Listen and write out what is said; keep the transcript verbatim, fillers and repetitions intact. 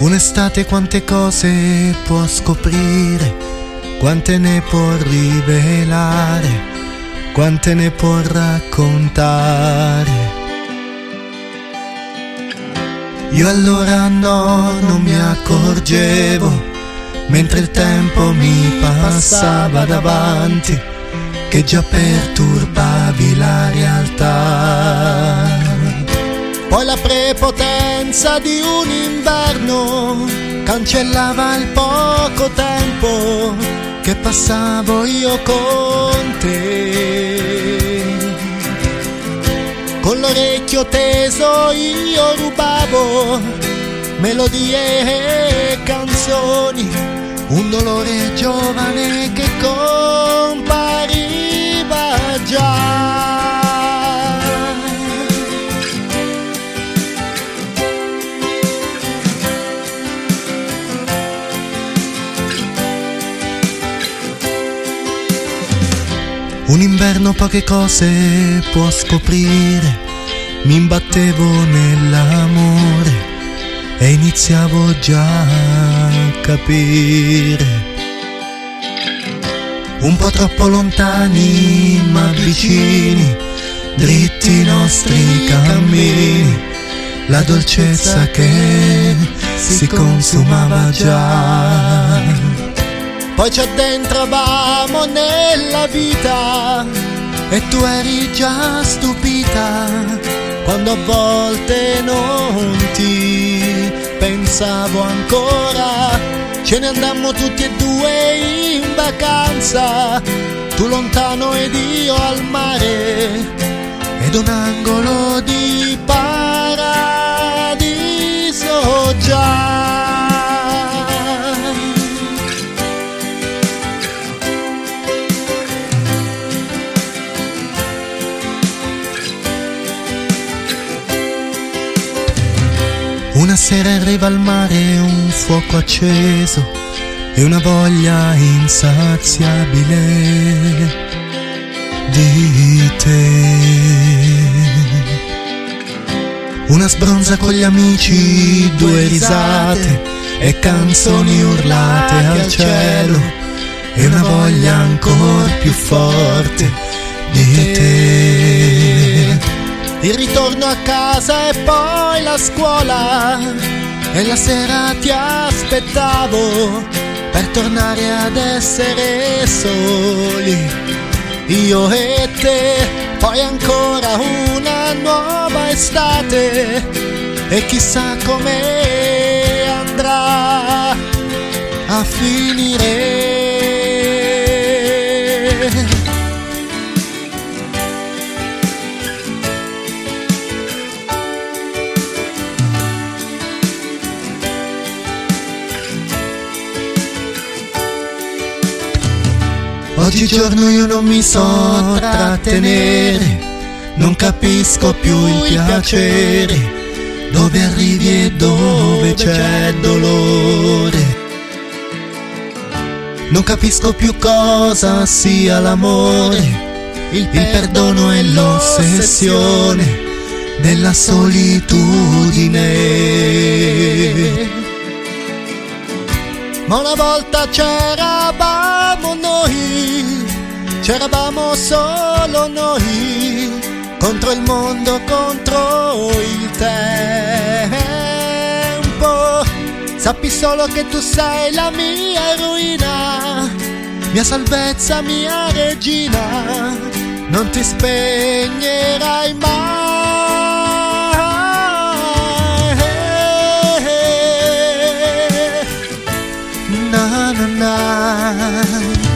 Un'estate quante cose può scoprire, quante ne può rivelare, quante ne può raccontare. Io allora no, non mi accorgevo, mentre il tempo mi passava davanti, che già perturbavi la realtà. Poi la prepotenza di un inverno cancellava il poco tempo che passavo io con te. Con l'orecchio teso io rubavo melodie e canzoni, un dolore giovane che compariva già. Un inverno poche cose può scoprire, mi imbattevo nell'amore e iniziavo già a capire. Un po' troppo lontani ma vicini, dritti i nostri cammini, la dolcezza che si consumava già. Poi ci addentravamo nella vita e tu eri già stupita quando a volte non ti pensavo ancora. Ce ne andammo tutti e due in vacanza, tu lontano ed io al mare, ed un angolo di paradiso già. Una sera arriva al mare un fuoco acceso e una voglia insaziabile di te. Una sbronza con gli amici, due risate e canzoni urlate al cielo, e una voglia ancora più forte di te. Il ritorno a casa e poi la scuola, e la sera ti aspettavo per tornare ad essere soli, io e te. Poi ancora una nuova estate e chissà come andrà a finire. Oggigiorno io non mi so trattenere, non capisco più il piacere, dove arrivi e dove c'è dolore. Non capisco più cosa sia l'amore, il perdono e l'ossessione della solitudine. Ma una volta c'eravamo noi, c'eravamo solo noi, contro il mondo, contro il tempo. Sappi solo che tu sei la mia eroina, mia salvezza, mia regina, non ti spegnerai mai. Na na na.